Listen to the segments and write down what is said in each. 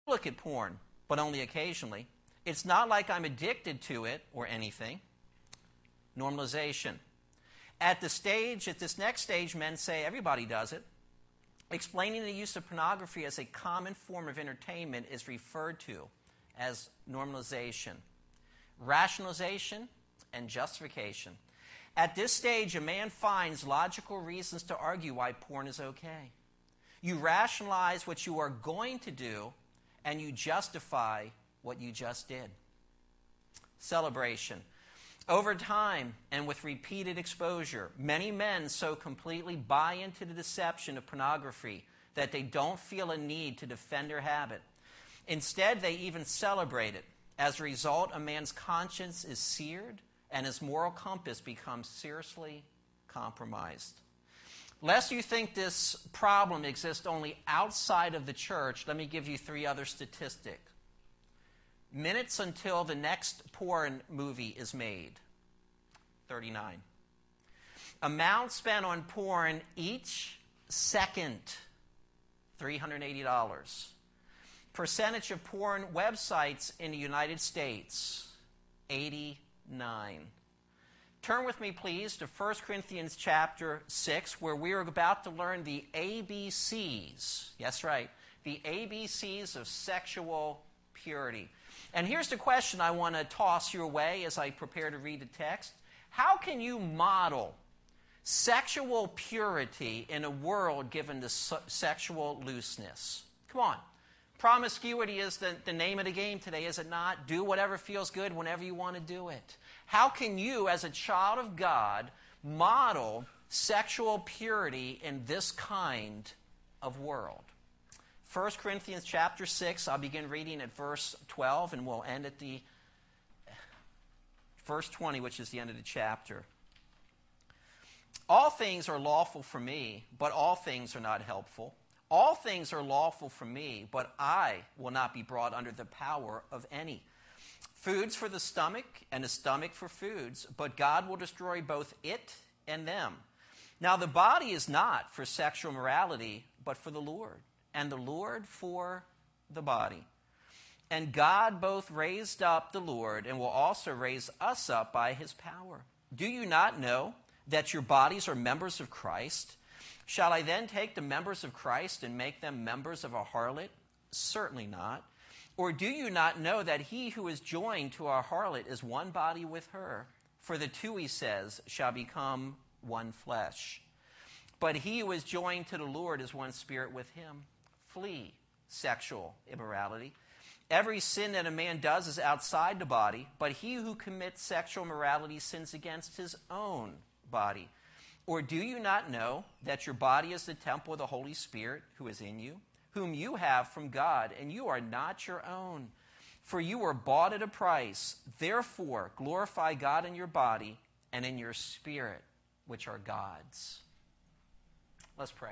look at porn, but only occasionally. It's not like I'm addicted to it or anything. Normalization. At this next stage, men say everybody does it. Explaining the use of pornography as a common form of entertainment is referred to as normalization. Rationalization and justification. At this stage, a man finds logical reasons to argue why porn is okay. You rationalize what you are going to do, and you justify what you just did. Celebration. Over time and with repeated exposure, many men so completely buy into the deception of pornography that they don't feel a need to defend their habit. Instead, they even celebrate it. As a result, a man's conscience is seared and his moral compass becomes seriously compromised. Lest you think this problem exists only outside of the church, let me give you 3 other statistics. Minutes until the next porn movie is made, 39. Amount spent on porn each second, $380. Percentage of porn websites in the United States, 89. Turn with me, please, to 1 Corinthians chapter 6, where we are about to learn the ABCs. Yes, right. The ABCs of sexual purity. And here's the question I want to toss your way as I prepare to read the text. How can you model sexual purity in a world given to sexual looseness? Come on. Promiscuity is the name of the game today, is it not? Do whatever feels good whenever you want to do it. How can you, as a child of God, model sexual purity in this kind of world? 1 Corinthians chapter 6, I'll begin reading at verse 12, and we'll end at the verse 20, which is the end of the chapter. All things are lawful for me, but all things are not helpful. All things are lawful for me, but I will not be brought under the power of any. Food's for the stomach, and the stomach for foods, but God will destroy both it and them. Now the body is not for sexual morality, but for the Lord, and the Lord for the body. And God both raised up the Lord and will also raise us up by his power. Do you not know that your bodies are members of Christ? Shall I then take the members of Christ and make them members of a harlot? Certainly not. Or do you not know that he who is joined to a harlot is one body with her? For the two, he says, shall become one flesh. But he who is joined to the Lord is one spirit with him. Flee sexual immorality. Every sin that a man does is outside the body, but he who commits sexual immorality sins against his own body. Or do you not know that your body is the temple of the Holy Spirit who is in you, whom you have from God, and you are not your own? For you were bought at a price. Therefore, glorify God in your body and in your spirit, which are God's. Let's pray.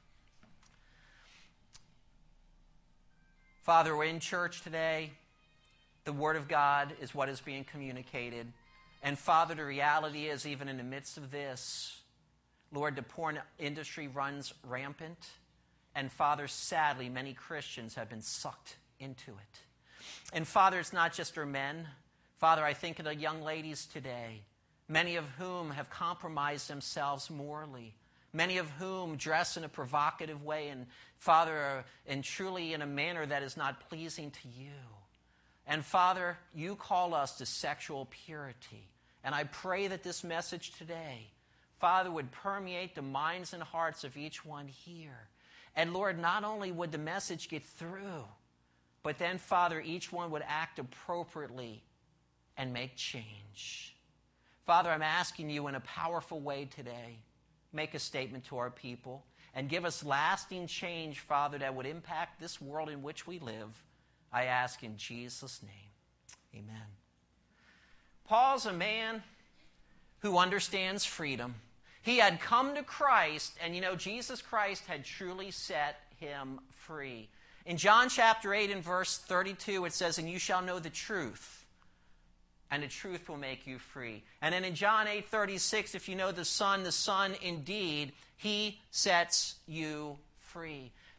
Father, we're in church today. The Word of God is what is being communicated. And Father, the reality is, even in the midst of this, Lord, the porn industry runs rampant. And Father, sadly, many Christians have been sucked into it. And Father, it's not just our men. Father, I think of the young ladies today, many of whom have compromised themselves morally, many of whom dress in a provocative way, and Father, and truly in a manner that is not pleasing to you. And Father, you call us to sexual purity. And I pray that this message today, Father, would permeate the minds and hearts of each one here. And Lord, not only would the message get through, but then, Father, each one would act appropriately and make change. Father, I'm asking you in a powerful way today, make a statement to our people and give us lasting change, Father, that would impact this world in which we live. I ask in Jesus' name. Amen. Paul's a man who understands freedom. He had come to Christ, and Jesus Christ had truly set him free. In John chapter 8 and verse 32, it says, and you shall know the truth, and the truth will make you free. And then in John 8:36, if you know the Son indeed, he sets you free.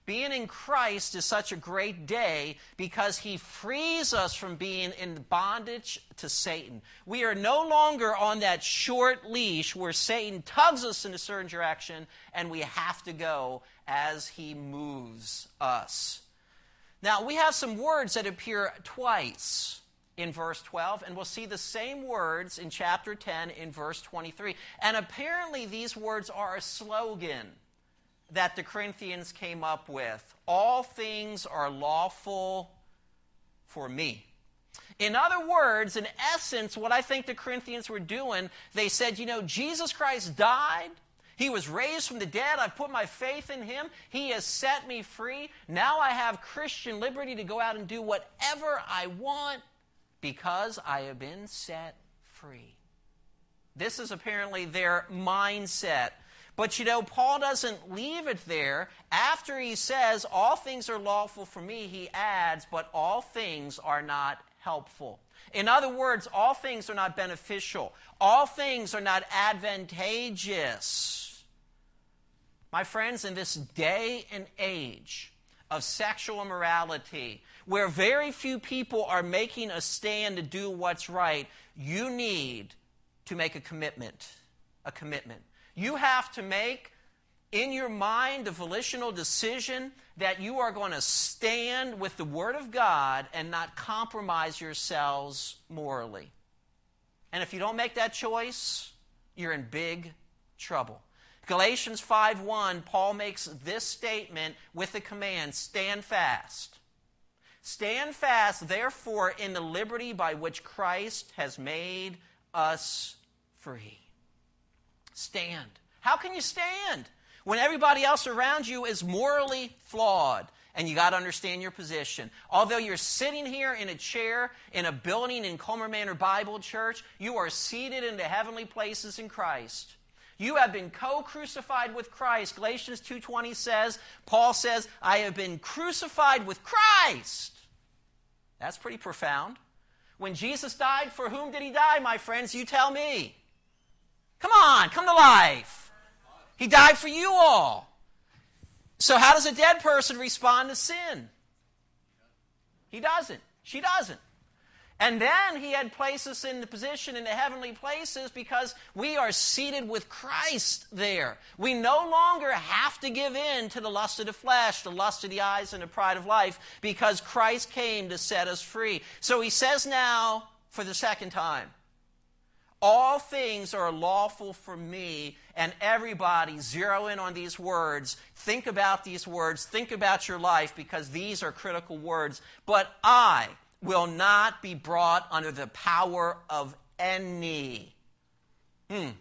Being in Christ is such a great day because he frees us from being in bondage to Satan. We are no longer on that short leash where Satan tugs us in a certain direction and we have to go as he moves us. Now, we have some words that appear twice in verse 12, and we'll see the same words in chapter 10 in verse 23. And apparently these words are a slogan that the Corinthians came up with. All things are lawful for me. In other words, in essence, what I think the Corinthians were doing, they said, Jesus Christ died. He was raised from the dead. I've put my faith in him. He has set me free. Now I have Christian liberty to go out and do whatever I want because I have been set free. This is apparently their mindset. But Paul doesn't leave it there. After he says, all things are lawful for me, he adds, but all things are not helpful. In other words, all things are not beneficial. All things are not advantageous. My friends, in this day and age of sexual immorality, where very few people are making a stand to do what's right, you need to make a commitment. A commitment. You have to make in your mind a volitional decision that you are going to stand with the Word of God and not compromise yourselves morally. And if you don't make that choice, you're in big trouble. Galatians 5:1, Paul makes this statement with the command, stand fast. Stand fast, therefore, in the liberty by which Christ has made us free. Stand. How can you stand when everybody else around you is morally flawed? And you got to understand your position. Although you're sitting here in a chair in a building in Comer Manor Bible Church, you are seated in the heavenly places in Christ. You have been co-crucified with Christ. Galatians 2:20 says, Paul says, I have been crucified with Christ. That's pretty profound. When Jesus died, for whom did he die, my friends? You tell me. Come on, come to life. He died for you all. So how does a dead person respond to sin? He doesn't. She doesn't. And then he had placed us in the position in the heavenly places because we are seated with Christ there. We no longer have to give in to the lust of the flesh, the lust of the eyes, and the pride of life because Christ came to set us free. So he says now, for the second time, all things are lawful for me, and everybody zero in on these words. Think about these words. Think about your life because these are critical words. But I will not be brought under the power of any. The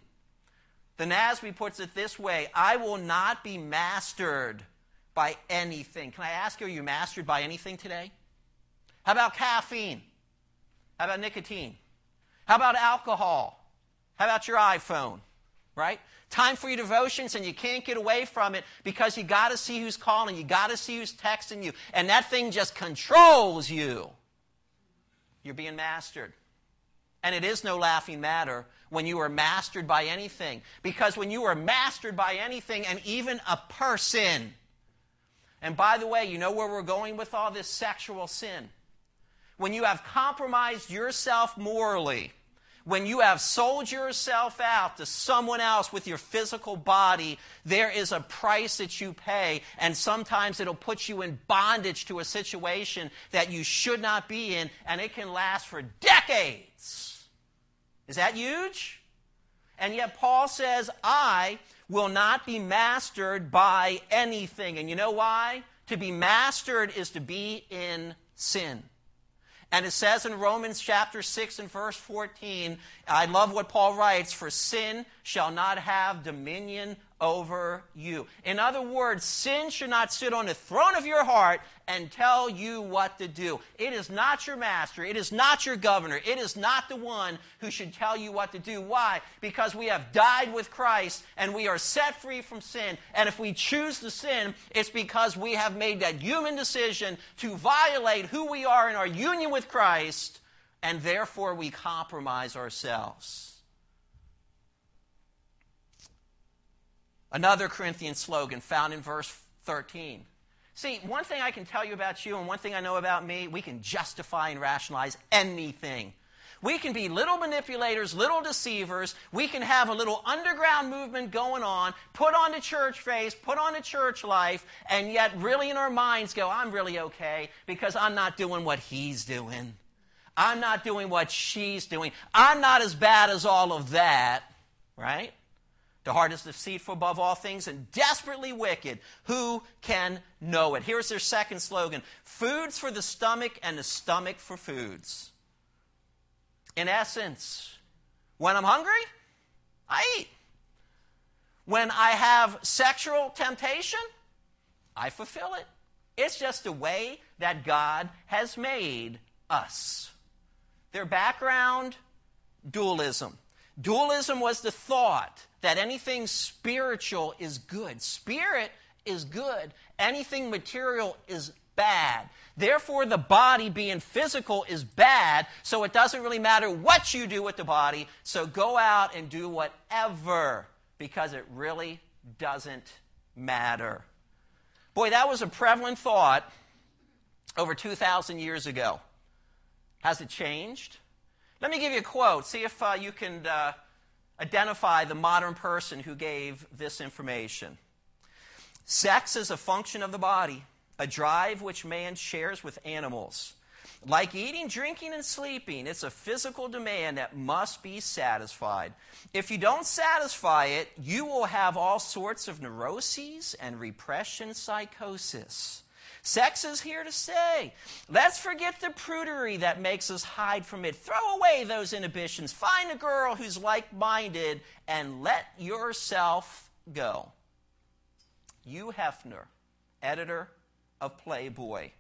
NASB puts it this way, I will not be mastered by anything. Can I ask you, are you mastered by anything today? How about caffeine? How about nicotine? How about alcohol? How about your iPhone? Right? Time for your devotions and you can't get away from it because you got to see who's calling, you got to see who's texting you, and that thing just controls you. You're being mastered. And it is no laughing matter when you are mastered by anything. Because when you are mastered by anything, and even a person, and by the way, you know where we're going with all this sexual sin? When you have compromised yourself morally, when you have sold yourself out to someone else with your physical body, there is a price that you pay, and sometimes it'll put you in bondage to a situation that you should not be in, and it can last for decades. Is that huge? And yet Paul says, I will not be mastered by anything. And you know why? To be mastered is to be in sin. And it says in Romans chapter 6 and verse 14, I love what Paul writes, for sin shall not have dominion over you. In other words, sin should not sit on the throne of your heart and tell you what to do. It is not your master. It is not your governor. It is not the one who should tell you what to do. Why? Because we have died with Christ and we are set free from sin. And if we choose to sin, it's because we have made that human decision to violate who we are in our union with Christ, and therefore we compromise ourselves. Another Corinthian slogan found in verse 13 See, one thing I can tell you about you and one thing I know about me, we can justify and rationalize anything. We can be little manipulators, little deceivers. We can have a little underground movement going on, put on the church face, put on the church life, and yet really in our minds go, I'm really okay because I'm not doing what he's doing. I'm not doing what she's doing. I'm not as bad as all of that, right? The heart is deceitful above all things and desperately wicked. Who can know it? Here's their second slogan: foods for the stomach and the stomach for foods. In essence, when I'm hungry, I eat. When I have sexual temptation, I fulfill it. It's just the way that God has made us. Their background, dualism. Dualism was the thought that anything spiritual is good. Spirit is good. Anything material is bad. Therefore, the body being physical is bad, so it doesn't really matter what you do with the body. So go out and do whatever, because it really doesn't matter. Boy, that was a prevalent thought over 2,000 years ago. Has it changed? Let me give you a quote. See if you can identify the modern person who gave this information. Sex is a function of the body, a drive which man shares with animals. Like eating, drinking, and sleeping, it's a physical demand that must be satisfied. If you don't satisfy it, you will have all sorts of neuroses and repression psychosis. Sex is here to stay. Let's forget the prudery that makes us hide from it. Throw away those inhibitions. Find a girl who's like-minded and let yourself go. Hugh Hefner, editor of Playboy.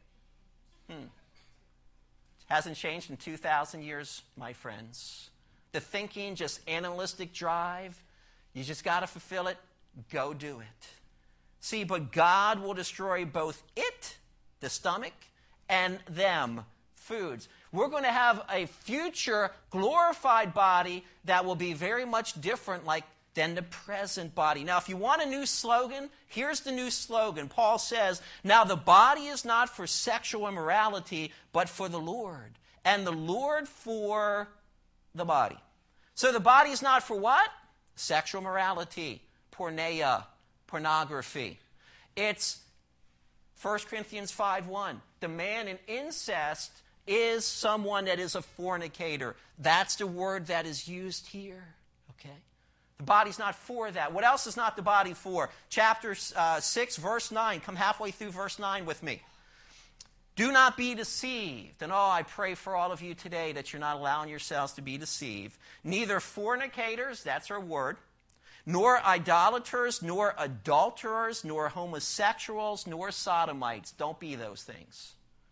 Hasn't changed in 2,000 years, my friends. The thinking, just animalistic drive, you just got to fulfill it, go do it. See, but God will destroy both it, the stomach, and them, foods. We're going to have a future glorified body that will be very much different than the present body. Now, if you want a new slogan, here's the new slogan. Paul says, now the body is not for sexual immorality, but for the Lord, and the Lord for the body. So the body is not for what? Sexual morality, porneia, pornography. It's 1 Corinthians 5:1. The man in incest is someone that is a fornicator. That's the word that is used here. Okay? The body's not for that. What else is not the body for? Chapter 6, verse 9. Come halfway through verse 9 with me. Do not be deceived. And I pray for all of you today that you're not allowing yourselves to be deceived. Neither fornicators, that's our word, nor idolaters, nor adulterers, nor homosexuals, nor sodomites. Don't be those things.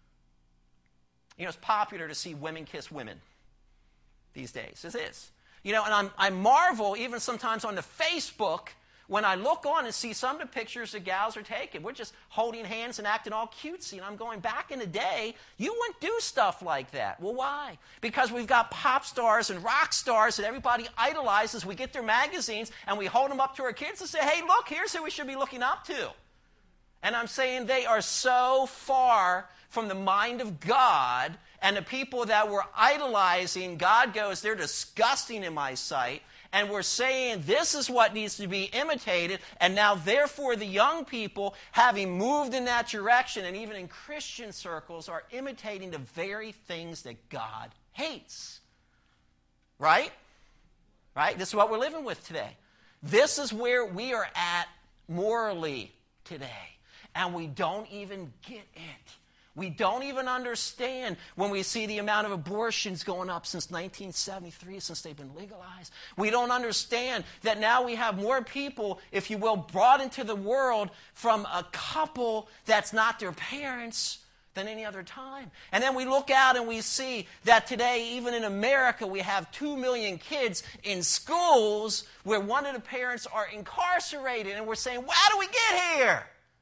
You know, it's popular to see women kiss women these days. It is. You know, and I marvel even sometimes on the Facebook when I look on and see some of the pictures that gals are taking. We're just holding hands and acting all cutesy. And I'm going, back in the day, you wouldn't do stuff like that. Well, why? Because we've got pop stars and rock stars that everybody idolizes. We get their magazines and we hold them up to our kids and say, hey, look, here's who we should be looking up to. And I'm saying they are so far from the mind of God, and the people that we're idolizing, God goes, they're disgusting in my sight. And we're saying this is what needs to be imitated. And now, therefore, the young people, having moved in that direction, and even in Christian circles, are imitating the very things that God hates. Right? Right? This is what we're living with today. This is where we are at morally today. And we don't even get it. We don't even understand when we see the amount of abortions going up since 1973, since they've been legalized. We don't understand that now we have more people, if you will, brought into the world from a couple that's not their parents than any other time. And then we look out and we see that today, even in America, we have 2 million kids in schools where one of the parents are incarcerated. And we're saying, well, how do we get here?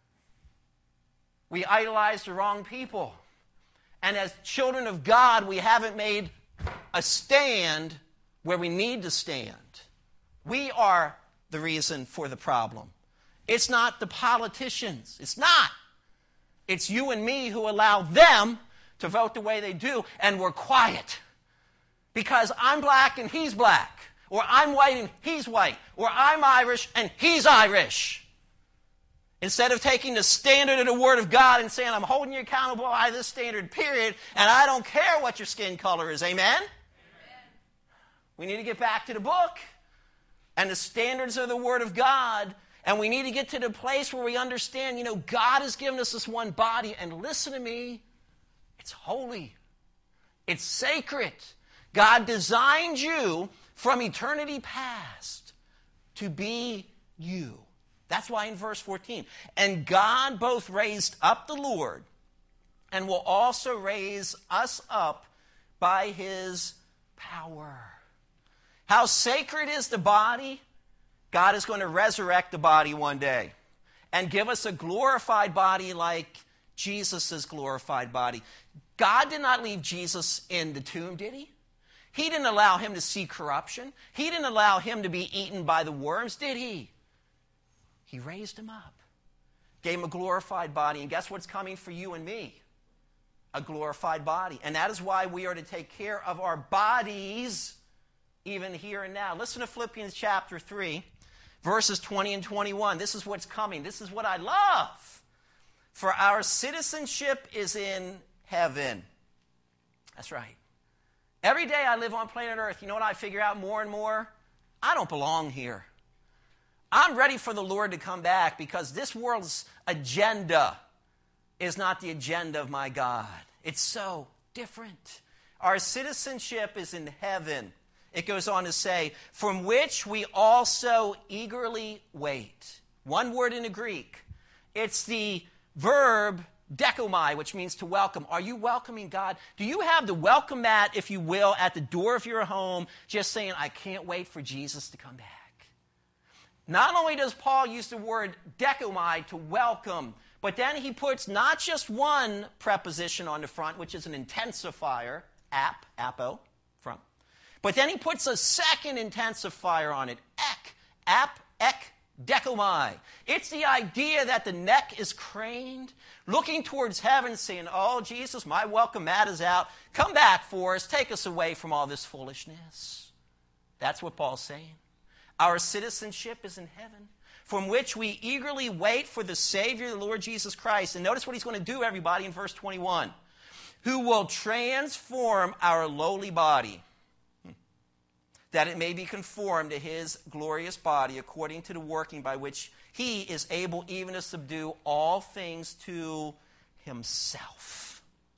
We idolize the wrong people. And as children of God, we haven't made a stand where we need to stand. We are the reason for the problem. It's not the politicians. It's not. It's you and me who allow them to vote the way they do, and we're quiet. Because I'm black and he's black, or I'm white and he's white, or I'm Irish and he's Irish. Instead of taking the standard of the Word of God and saying, I'm holding you accountable by this standard, period, and I don't care what your skin color is. Amen? Amen. We need to get back to the book and the standards of the Word of God, and we need to get to the place where we understand, God has given us this one body, and listen to me, it's holy. It's sacred. God designed you from eternity past to be you. That's why in verse 14, and God both raised up the Lord and will also raise us up by his power. How sacred is the body? God is going to resurrect the body one day and give us a glorified body like Jesus' glorified body. God did not leave Jesus in the tomb, did he? He didn't allow him to see corruption. He didn't allow him to be eaten by the worms, did he? He raised him up, gave him a glorified body. And guess what's coming for you and me? A glorified body. And that is why we are to take care of our bodies even here and now. Listen to Philippians chapter 3, verses 20 and 21. This is what's coming. This is what I love. For our citizenship is in heaven. That's right. Every day I live on planet Earth, you know what I figure out more and more? I don't belong here. I'm ready for the Lord to come back because this world's agenda is not the agenda of my God. It's so different. Our citizenship is in heaven. It goes on to say, from which we also eagerly wait. One word in the Greek. It's the verb dekomai, which means to welcome. Are you welcoming God? Do you have the welcome mat, if you will, at the door of your home, just saying, I can't wait for Jesus to come back? Not only does Paul use the word dekomai to welcome, but then he puts not just one preposition on the front, which is an intensifier, apo, front. But then he puts a second intensifier on it, ek, dekomai. It's the idea that the neck is craned, looking towards heaven, saying, oh, Jesus, my welcome mat is out. Come back for us. Take us away from all this foolishness. That's what Paul's saying. Our citizenship is in heaven, from which we eagerly wait for the Savior, the Lord Jesus Christ. And notice what he's going to do, everybody, in verse 21. Who will transform our lowly body, that it may be conformed to his glorious body, according to the working by which he is able even to subdue all things to himself.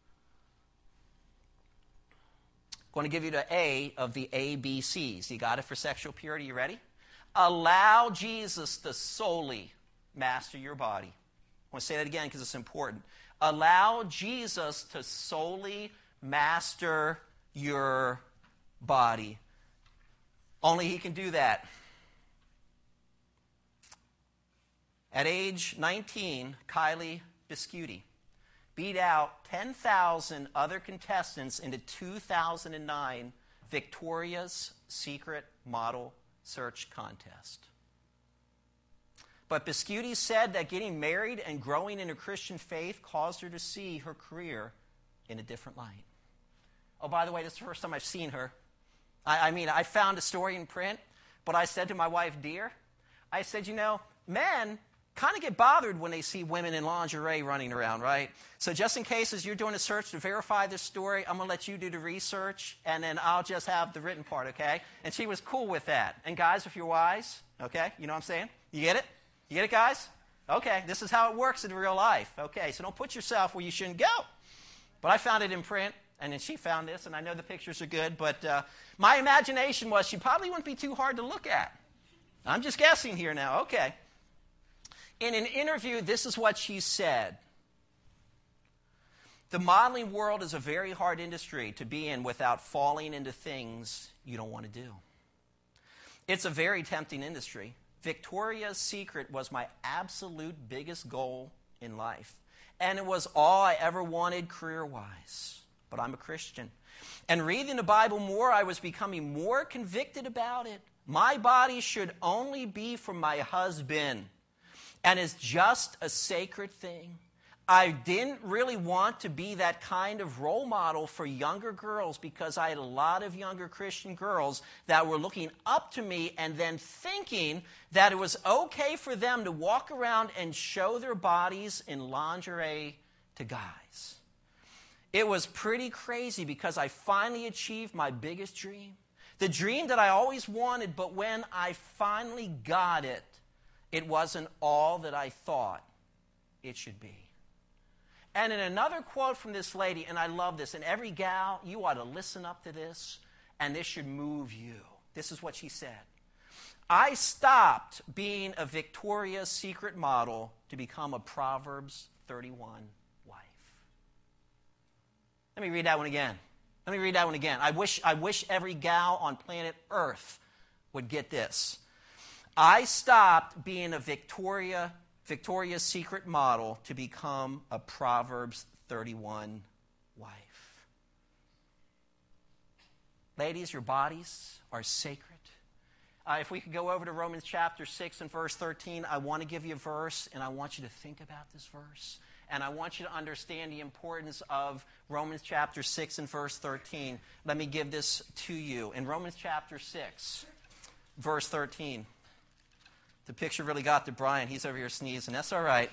I'm going to give you the A of the ABCs. You got it for sexual purity? You ready? Allow Jesus to solely master your body. I want to say that again because it's important. Allow Jesus to solely master your body. Only he can do that. At age 19, Kylie Biscuiti beat out 10,000 other contestants in the 2009 Victoria's Secret Model Search Contest. But Biscuiti said that getting married and growing in her Christian faith caused her to see her career in a different light. Oh, by the way, this is the first time I've seen her. I found a story in print, but I said to my wife, dear, I said, men kind of get bothered when they see women in lingerie running around, right? So just in case as you're doing a search to verify this story, I'm going to let you do the research, and then I'll just have the written part, okay? And she was cool with that. And guys, if you're wise, okay, you know what I'm saying? You get it? You get it, guys? Okay, this is how it works in real life. Okay, so don't put yourself where you shouldn't go. But I found it in print, and then she found this, and I know the pictures are good, but my imagination was she probably wouldn't be too hard to look at. I'm just guessing here now. Okay. In an interview, this is what she said. The modeling world is a very hard industry to be in without falling into things you don't want to do. It's a very tempting industry. Victoria's Secret was my absolute biggest goal in life. And it was all I ever wanted career-wise. But I'm a Christian. And reading the Bible more, I was becoming more convicted about it. My body should only be for my husband. And it's just a sacred thing. I didn't really want to be that kind of role model for younger girls because I had a lot of younger Christian girls that were looking up to me and then thinking that it was okay for them to walk around and show their bodies in lingerie to guys. It was pretty crazy because I finally achieved my biggest dream. The dream that I always wanted, but when I finally got it, it wasn't all that I thought it should be. And in another quote from this lady, and I love this, and every gal, you ought to listen up to this, and this should move you. This is what she said. I stopped being a Victoria's Secret model to become a Proverbs 31 wife. Let me read that one again. I wish every gal on planet Earth would get this. I stopped being a Victoria's Secret model to become a Proverbs 31 wife. Ladies, your bodies are sacred. If we could go over to Romans chapter 6 and verse 13, I want to give you a verse, and I want you to think about this verse. And I want you to understand the importance of Romans chapter 6 and verse 13. Let me give this to you. In Romans chapter 6, verse 13. The picture really got to Brian. He's over here sneezing. That's all right.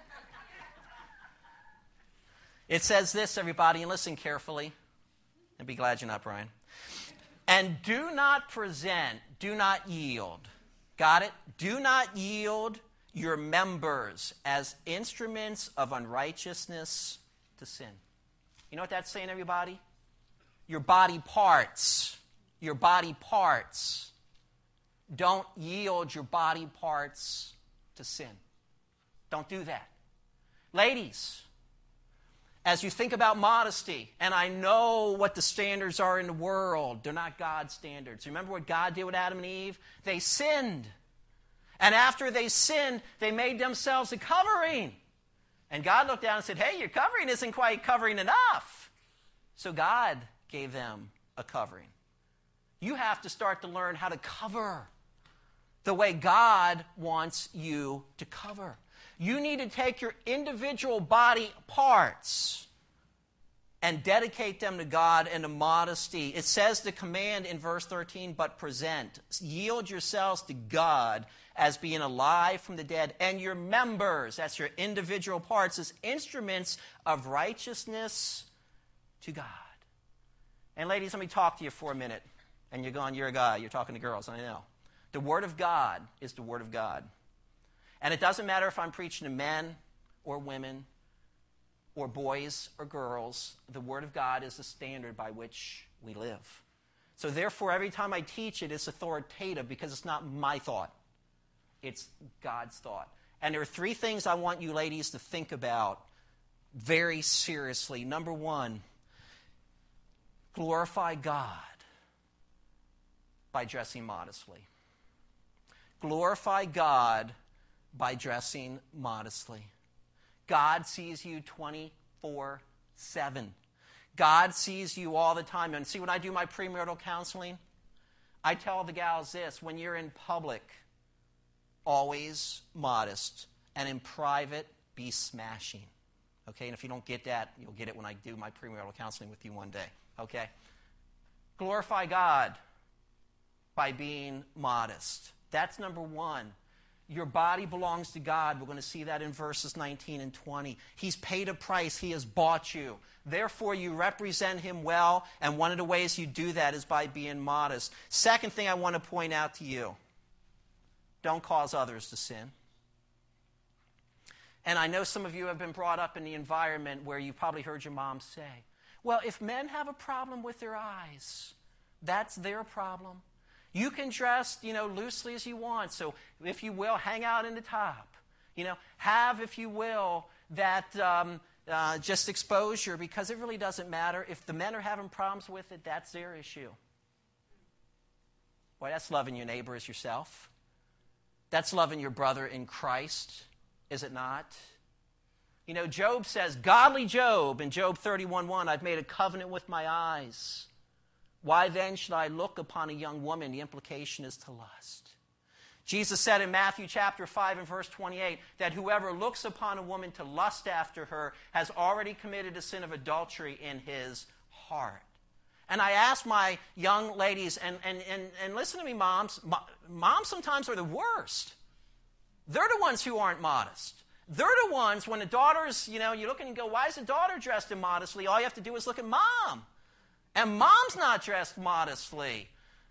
It says this, everybody, and listen carefully. And be glad you're not Brian. And do not yield. Got it? Do not yield your members as instruments of unrighteousness to sin. You know what that's saying, everybody? Your body parts. Your body parts. Don't yield your body parts to sin. Don't do that. Ladies, as you think about modesty, and I know what the standards are in the world, they're not God's standards. Remember what God did with Adam and Eve? They sinned. And after they sinned, they made themselves a covering. And God looked down and said, hey, your covering isn't quite covering enough. So God gave them a covering. You have to start to learn how to cover the way God wants you to cover. You need to take your individual body parts and dedicate them to God and to modesty. It says the command in verse 13, but present. Yield yourselves to God as being alive from the dead, and your members, that's your individual parts, as instruments of righteousness to God. And ladies, let me talk to you for a minute. And you're going, you're a guy, you're talking to girls, I know. The Word of God is the Word of God. And it doesn't matter if I'm preaching to men or women or boys or girls. The Word of God is the standard by which we live. So therefore, every time I teach it, it's authoritative because it's not my thought. It's God's thought. And there are three things I want you ladies to think about very seriously. Number one, glorify God by dressing modestly. Glorify God by dressing modestly. God sees you 24/7. God sees you all the time. And see, when I do my premarital counseling, I tell the gals this: when you're in public, always modest, and in private, be smashing. Okay? And if you don't get that, you'll get it when I do my premarital counseling with you one day. Okay? Glorify God by being modest. That's number one. Your body belongs to God. We're going to see that in verses 19 and 20. He's paid a price. He has bought you. Therefore, you represent Him well, and one of the ways you do that is by being modest. Second thing I want to point out to you, don't cause others to sin. And I know some of you have been brought up in the environment where you've probably heard your mom say, well, if men have a problem with their eyes, that's their problem. You can dress, loosely as you want. So, if you will, hang out in the top. Have, if you will, that just exposure, because it really doesn't matter. If the men are having problems with it, that's their issue. Boy, that's loving your neighbor as yourself. That's loving your brother in Christ, is it not? Job says, godly Job, in Job 31:1, I've made a covenant with my eyes. Why then should I look upon a young woman? The implication is to lust. Jesus said in Matthew chapter 5 and verse 28 that whoever looks upon a woman to lust after her has already committed a sin of adultery in his heart. And I ask my young ladies, and listen to me, moms. Moms sometimes are the worst. They're the ones who aren't modest. They're the ones, when the daughter's, you look and you go, why is the daughter dressed immodestly? All you have to do is look at mom. And mom's not dressed modestly.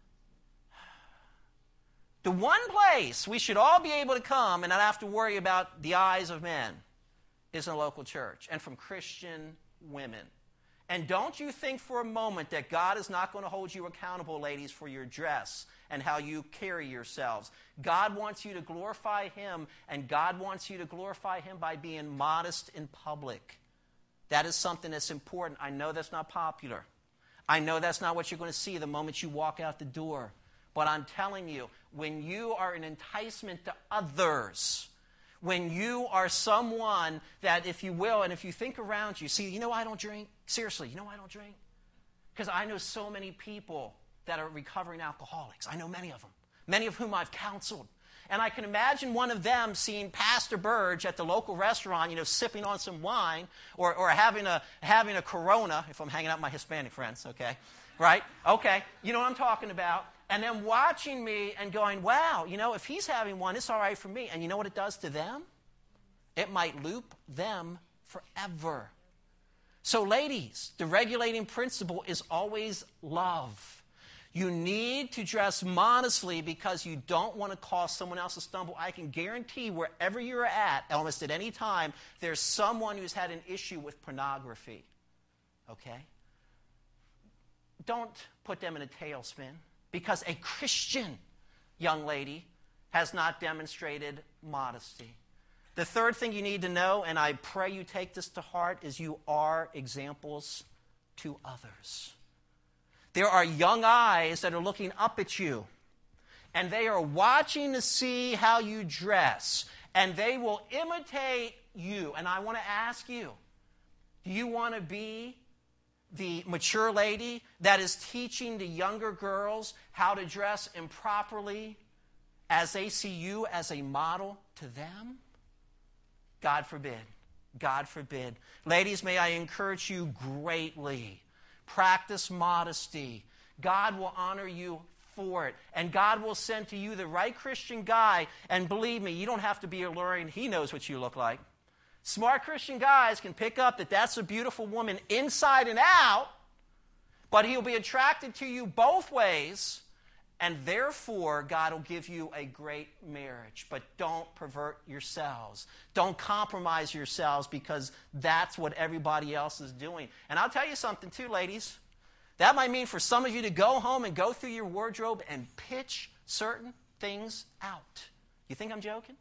The one place we should all be able to come and not have to worry about the eyes of men is in a local church, and from Christian women. And don't you think for a moment that God is not going to hold you accountable, ladies, for your dress and how you carry yourselves. God wants you to glorify Him, and God wants you to glorify Him by being modest in public. That is something that's important. I know that's not popular. I know that's not what you're going to see the moment you walk out the door. But I'm telling you, when you are an enticement to others, when you are someone that, if you will, and if you think around you, see, I don't drink. Seriously, I don't drink? Because I know so many people that are recovering alcoholics. I know many of them, many of whom I've counseled. And I can imagine one of them seeing Pastor Burge at the local restaurant, sipping on some wine or having a Corona, if I'm hanging out with my Hispanic friends, okay? Right? Okay. You know what I'm talking about. And then watching me and going, wow, if he's having one, it's all right for me. And you know what it does to them? It might loop them forever. So ladies, the regulating principle is always love. You need to dress modestly because you don't want to cause someone else to stumble. I can guarantee wherever you're at, almost at any time, there's someone who's had an issue with pornography. Okay? Don't put them in a tailspin, because a Christian young lady has not demonstrated modesty. The third thing you need to know, and I pray you take this to heart, is you are examples to others. There are young eyes that are looking up at you, and they are watching to see how you dress, and they will imitate you. And I want to ask you, do you want to be the mature lady that is teaching the younger girls how to dress improperly as they see you as a model to them? God forbid. God forbid. Ladies, may I encourage you greatly. Practice modesty. God will honor you for it. And God will send to you the right Christian guy. And believe me, you don't have to be alluring. He knows what you look like. Smart Christian guys can pick up that that's a beautiful woman inside and out, but he'll be attracted to you both ways, and therefore God will give you a great marriage. But don't pervert yourselves. Don't compromise yourselves, because that's what everybody else is doing. And I'll tell you something too, ladies. That might mean for some of you to go home and go through your wardrobe and pitch certain things out. You think I'm joking?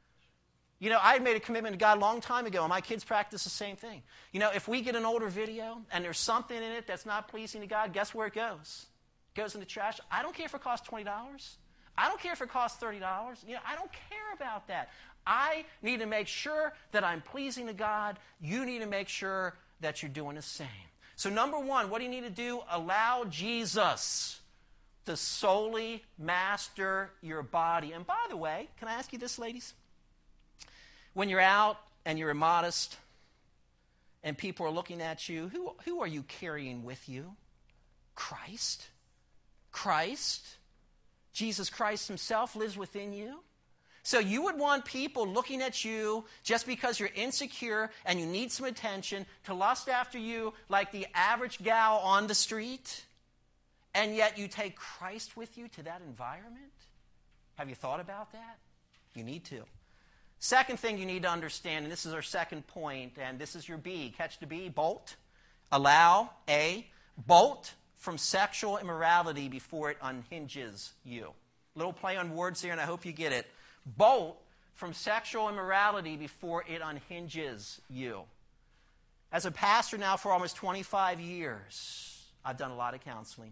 I had made a commitment to God a long time ago, and my kids practice the same thing. If we get an older video and there's something in it that's not pleasing to God, guess where it goes? It goes in the trash. I don't care if it costs $20. I don't care if it costs $30. I don't care about that. I need to make sure that I'm pleasing to God. You need to make sure that you're doing the same. So number one, what do you need to do? Allow Jesus to solely master your body. And by the way, can I ask you this, ladies? When you're out and you're immodest and people are looking at you, who are you carrying with you? Christ? Christ? Jesus Christ himself lives within you. So you would want people looking at you just because you're insecure and you need some attention to lust after you like the average gal on the street, and yet you take Christ with you to that environment? Have you thought about that? You need to. Second thing you need to understand, and this is our second point, and this is your B. Catch the B, bolt. Allow, A, bolt from sexual immorality before it unhinges you. Little play on words here, and I hope you get it. Bolt from sexual immorality before it unhinges you. As a pastor now for almost 25 years, I've done a lot of counseling.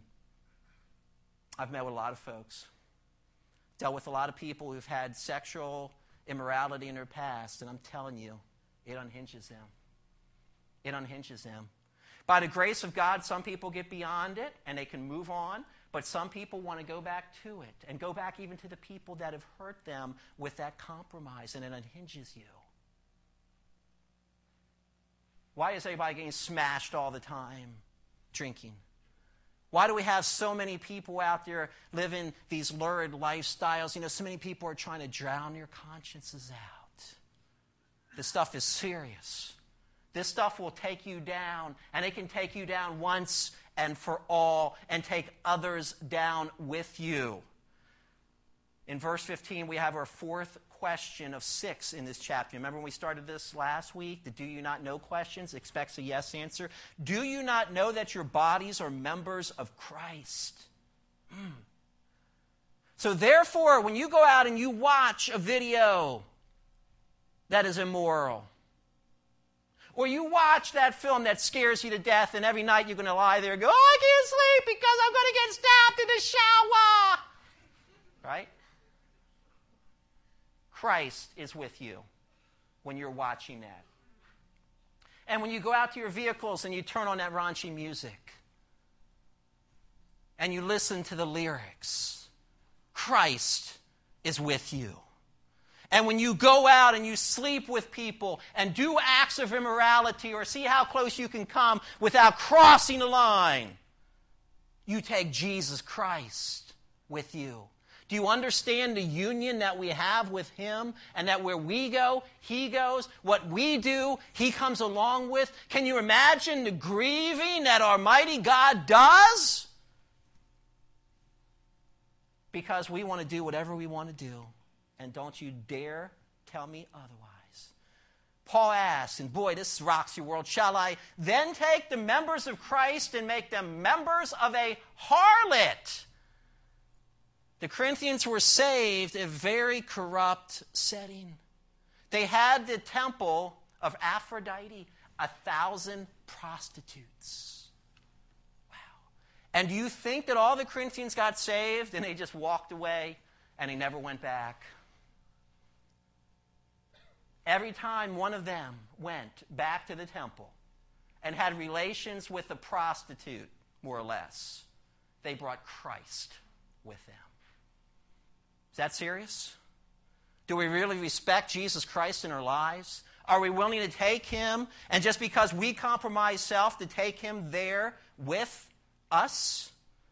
I've met with a lot of folks. Dealt with a lot of people who've had sexual immorality in their past, and I'm telling you, it unhinges them. It unhinges them. By the grace of God, some people get beyond it, and they can move on. But some people want to go back to it and go back even to the people that have hurt them with that compromise, and it unhinges you. Why is everybody getting smashed all the time? Drinking. Why do we have so many people out there living these lurid lifestyles? So many people are trying to drown their consciences out. This stuff is serious. This stuff will take you down, and it can take you down once and for all, and take others down with you. In verse 15, we have our fourth question of 6 in this chapter. Remember when we started this last week? The do you not know questions expects a yes answer. Do you not know that your bodies are members of Christ? So therefore, when you go out and you watch a video that is immoral, or you watch that film that scares you to death, and every night you're going to lie there and go, I can't sleep because I'm going to get stabbed in the shower. Right? Christ is with you when you're watching that. And when you go out to your vehicles and you turn on that raunchy music and you listen to the lyrics, Christ is with you. And when you go out and you sleep with people and do acts of immorality or see how close you can come without crossing the line, you take Jesus Christ with you. Do you understand the union that we have with Him, and that where we go, He goes? What we do, He comes along with? Can you imagine the grieving that our mighty God does? Because we want to do whatever we want to do. And don't you dare tell me otherwise. Paul asks, and boy, this rocks your world, shall I then take the members of Christ and make them members of a harlot? The Corinthians were saved in a very corrupt setting. They had the temple of Aphrodite, 1,000 prostitutes. Wow. And do you think that all the Corinthians got saved and they just walked away and they never went back? Every time one of them went back to the temple and had relations with a prostitute, more or less, they brought Christ with them. Is that serious? Do we really respect Jesus Christ in our lives? Are we willing to take Him, and just because we compromise self, to take Him there with us?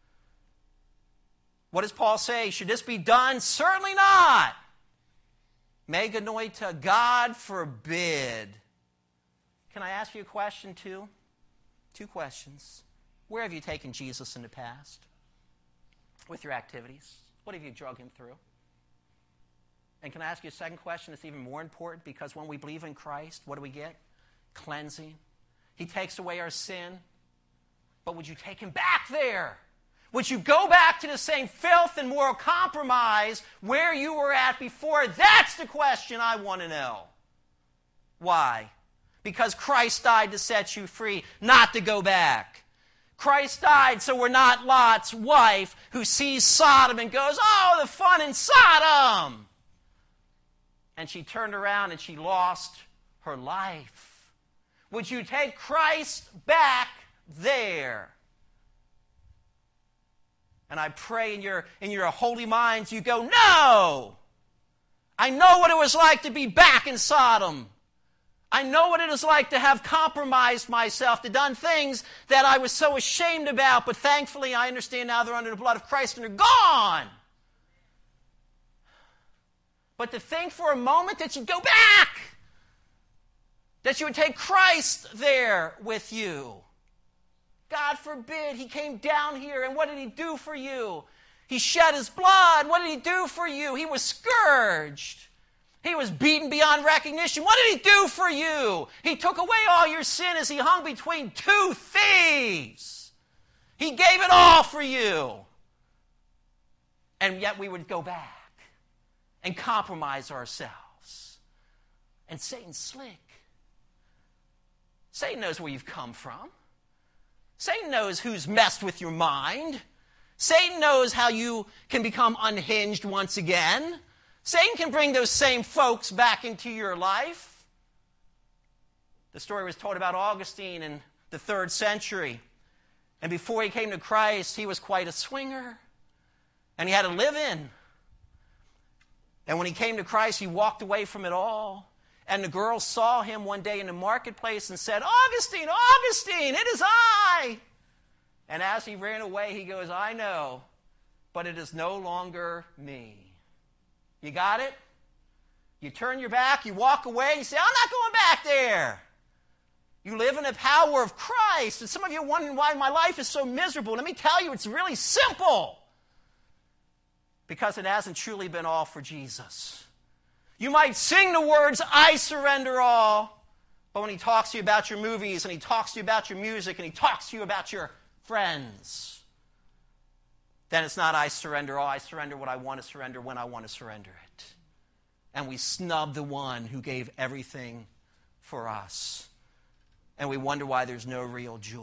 What does Paul say? Should this be done? Certainly not. Meganoita, God forbid. Can I ask you a question too? 2 questions. Where have you taken Jesus in the past? With your activities? What have you drug Him through? And can I ask you a second question that's even more important? Because when we believe in Christ, what do we get? Cleansing. He takes away our sin. But would you take Him back there? Would you go back to the same filth and moral compromise where you were at before? That's the question I want to know. Why? Because Christ died to set you free, not to go back. Christ died so we're not Lot's wife who sees Sodom and goes, oh, the fun in Sodom. And she turned around and she lost her life. Would you take Christ back there? And I pray in your holy minds you go, no! I know what it was like to be back in Sodom. I know what it is like to have compromised myself, to done things that I was so ashamed about, but thankfully I understand now they're under the blood of Christ and they're gone. But to think for a moment that you'd go back, that you would take Christ there with you. God forbid, He came down here, and what did He do for you? He shed His blood. What did He do for you? He was scourged. He was beaten beyond recognition. What did He do for you? He took away all your sin as He hung between 2 thieves. He gave it all for you. And yet we would go back and compromise ourselves. And Satan's slick. Satan knows where you've come from. Satan knows who's messed with your mind. Satan knows how you can become unhinged once again. Satan can bring those same folks back into your life. The story was told about Augustine in the 3rd century. And before he came to Christ, he was quite a swinger. And he had a live-in. And when he came to Christ, he walked away from it all. And the girl saw him one day in the marketplace and said, Augustine, Augustine, it is I. And as he ran away, he goes, I know, but it is no longer me. You got it? You turn your back, you walk away, you say, I'm not going back there. You live in the power of Christ. And some of you are wondering why my life is so miserable. Let me tell you, it's really simple. Because it hasn't truly been all for Jesus. You might sing the words, I surrender all, but when he talks to you about your movies, and he talks to you about your music, and he talks to you about your friends, then it's not I surrender all. I surrender what I want to surrender when I want to surrender it. And we snub the one who gave everything for us. And we wonder why there's no real joy.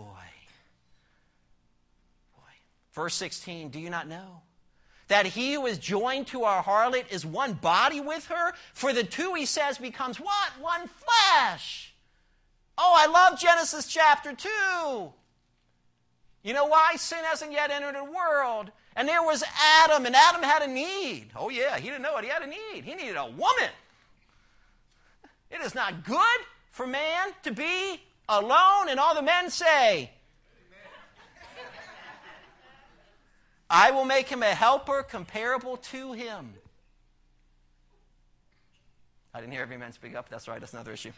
Verse 16, do you not know that he who is joined to our harlot is one body with her? For the two, he says, becomes what? One flesh. Oh, I love Genesis chapter 2. You know why? Sin hasn't yet entered the world. And there was Adam, and Adam had a need. Oh yeah, he didn't know it. He had a need. He needed a woman. It is not good for man to be alone. And all the men say, I will make him a helper comparable to him. I didn't hear every man speak up. That's right. That's another issue.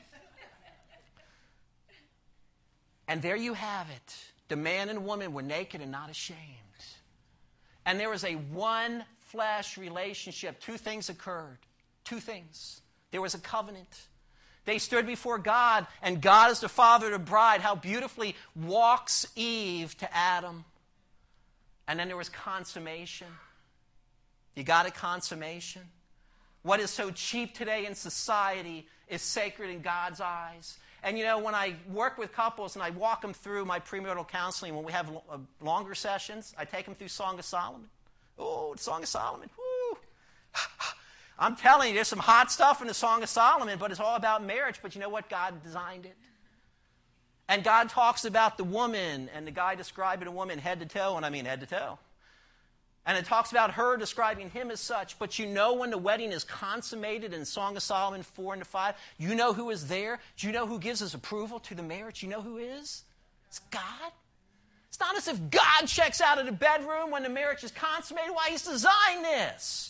And there you have it. The man and woman were naked and not ashamed. And there was a one flesh relationship. Two things occurred. Two things. There was a covenant. They stood before God, and God is the father of the bride. How beautifully walks Eve to Adam. And then there was consummation. You got a consummation? What is so cheap today in society is sacred in God's eyes. And you know, when I work with couples and I walk them through my premarital counseling, when we have longer sessions, I take them through Song of Solomon. Oh, the Song of Solomon. Woo. I'm telling you, there's some hot stuff in the Song of Solomon, but it's all about marriage. But you know what? God designed it. And God talks about the woman, and the guy describing a woman head to toe, and I mean head to toe. And it talks about her describing him as such. But you know when the wedding is consummated in Song of Solomon 4 and 5, you know who is there? Do you know who gives his approval to the marriage? You know who is? It's God. It's not as if God checks out of the bedroom when the marriage is consummated. Why? He's designed this.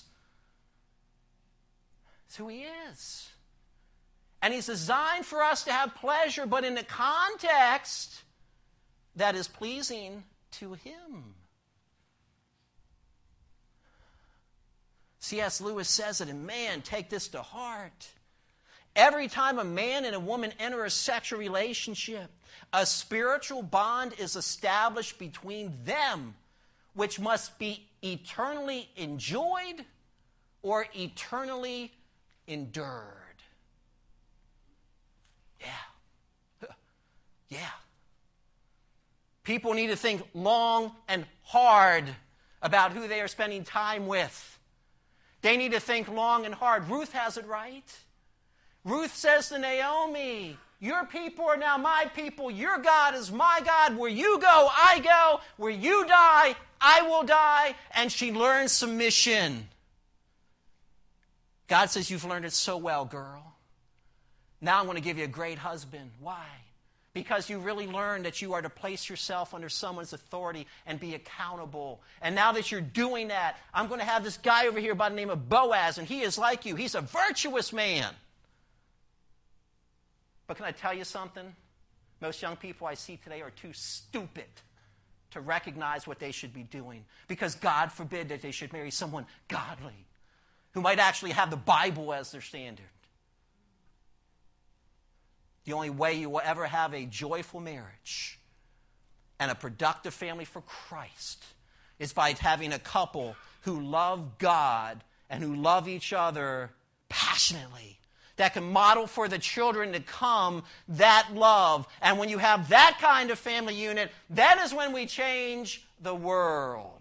It's who he is. And he's designed for us to have pleasure, but in the context that is pleasing to him. C.S. Lewis says it, and man, take this to heart. Every time a man and a woman enter a sexual relationship, a spiritual bond is established between them, which must be eternally enjoyed or eternally endured. Yeah. Yeah. People need to think long and hard about who they are spending time with. They need to think long and hard. Ruth has it right. Ruth says to Naomi, your people are now my people. Your God is my God. Where you go, I go. Where you die, I will die. And she learns submission. God says, you've learned it so well, girl. Now I'm going to give you a great husband. Why? Because you really learned that you are to place yourself under someone's authority and be accountable. And now that you're doing that, I'm going to have this guy over here by the name of Boaz, and he is like you. He's a virtuous man. But can I tell you something? Most young people I see today are too stupid to recognize what they should be doing. Because God forbid that they should marry someone godly, who might actually have the Bible as their standard. The only way you will ever have a joyful marriage and a productive family for Christ is by having a couple who love God and who love each other passionately, that can model for the children to come that love. And when you have that kind of family unit, that is when we change the world.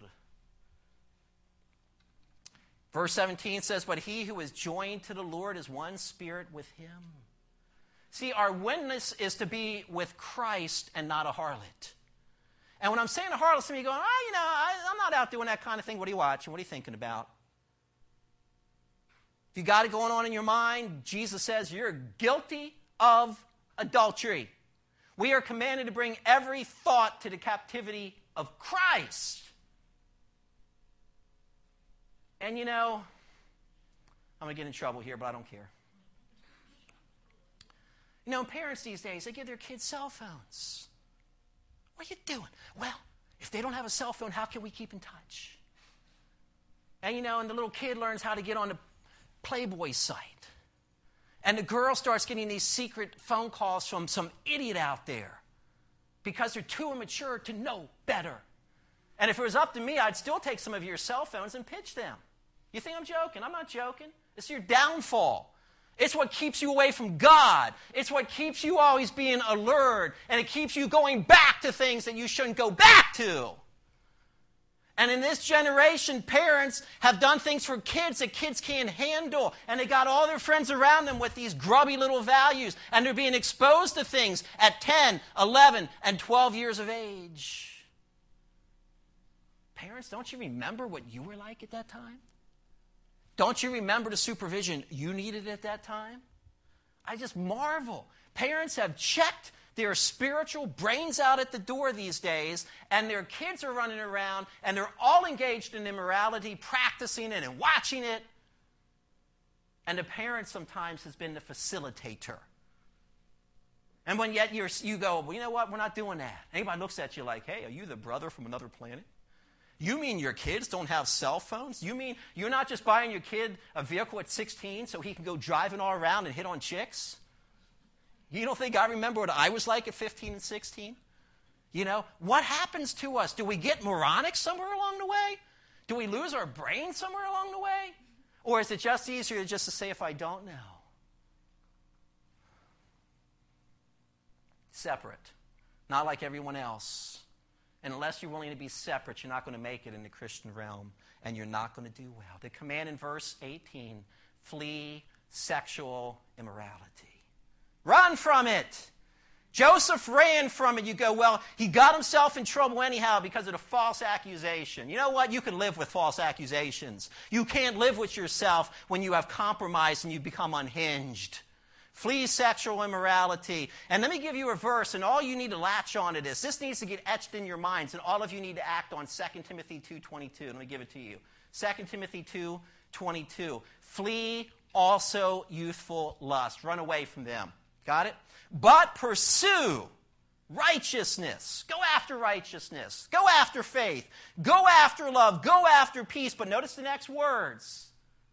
Verse 17 says, but he who is joined to the Lord is one spirit with him. See, our witness is to be with Christ and not a harlot. And when I'm saying a heartless, some of you going, I'm not out doing that kind of thing. What are you watching? What are you thinking about? If you got it going on in your mind, Jesus says you're guilty of adultery. We are commanded to bring every thought to the captivity of Christ. And I'm going to get in trouble here, but I don't care. Parents these days, they give their kids cell phones. What are you doing? Well, if they don't have a cell phone, how can we keep in touch? And and the little kid learns how to get on the Playboy site. And the girl starts getting these secret phone calls from some idiot out there because they're too immature to know better. And if it was up to me, I'd still take some of your cell phones and pitch them. You think I'm joking? I'm not joking. It's your downfall. It's what keeps you away from God. It's what keeps you always being alert. And it keeps you going back to things that you shouldn't go back to. And in this generation, parents have done things for kids that kids can't handle. And they got all their friends around them with these grubby little values. And they're being exposed to things at 10, 11, and 12 years of age. Parents, don't you remember what you were like at that time? Don't you remember the supervision you needed at that time? I just marvel. Parents have checked their spiritual brains out at the door these days, and their kids are running around, and they're all engaged in immorality, practicing it and watching it. And the parent sometimes has been the facilitator. And when yet you go, well, you know what, we're not doing that. Anybody looks at you like, hey, are you the brother from another planet? You mean your kids don't have cell phones? You mean you're not just buying your kid a vehicle at 16 so he can go driving all around and hit on chicks? You don't think I remember what I was like at 15 and 16? What happens to us? Do we get moronic somewhere along the way? Do we lose our brain somewhere along the way? Or is it just easier just to say, if I don't know? Separate. Not like everyone else. And unless you're willing to be separate, you're not going to make it in the Christian realm, and you're not going to do well. The command in verse 18, flee sexual immorality. Run from it. Joseph ran from it. You go, well, he got himself in trouble anyhow because of the false accusation. You know what? You can live with false accusations. You can't live with yourself when you have compromised and you become unhinged. Flee sexual immorality. And let me give you a verse, and all you need to latch on to this. This needs to get etched in your minds, and all of you need to act on 2 Timothy 2:22. Let me give it to you. 2 Timothy 2:22. Flee also youthful lust. Run away from them. Got it? But pursue righteousness. Go after righteousness. Go after faith. Go after love. Go after peace. But notice the next words.